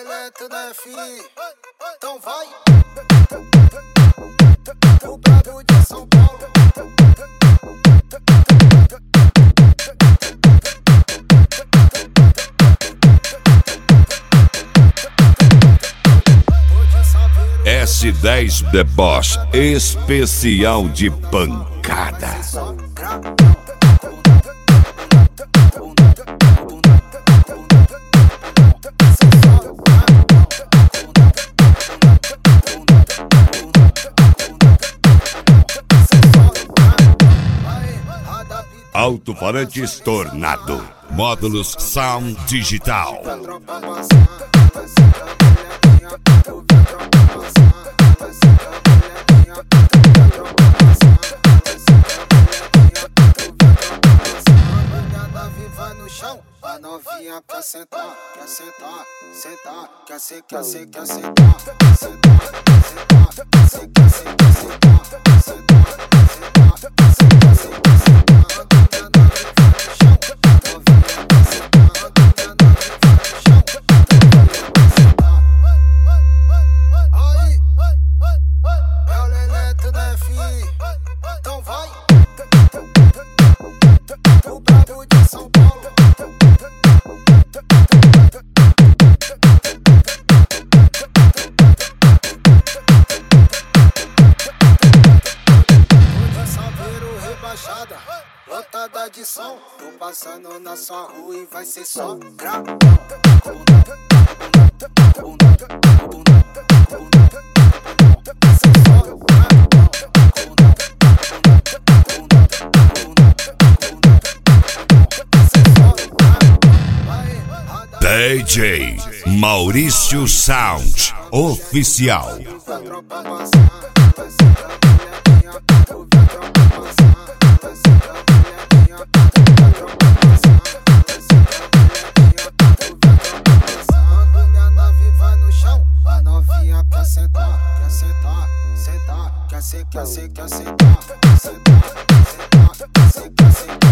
Eletro da F, então vai. O brabo de São Paulo. S10 The Boss, especial de pancada. Alto-falantes Tornado, módulos Sound Digital. A novinha quer sentar, quer sentar, sentar, quer sentar, quer sentar, quer sentar, quer sentar, quer sentar, quer sentar, quer sentar. Aí, é o Eletro da F, então vai. O brabo de São Paulo. Lotada de som, tô passando na sua rua e vai ser só grau. DJ Maurício Sound Oficial. Quer sentar, quer sentar, sentar, quer sentar, quer sentar, quer sentar, quer sentar, quer sentar.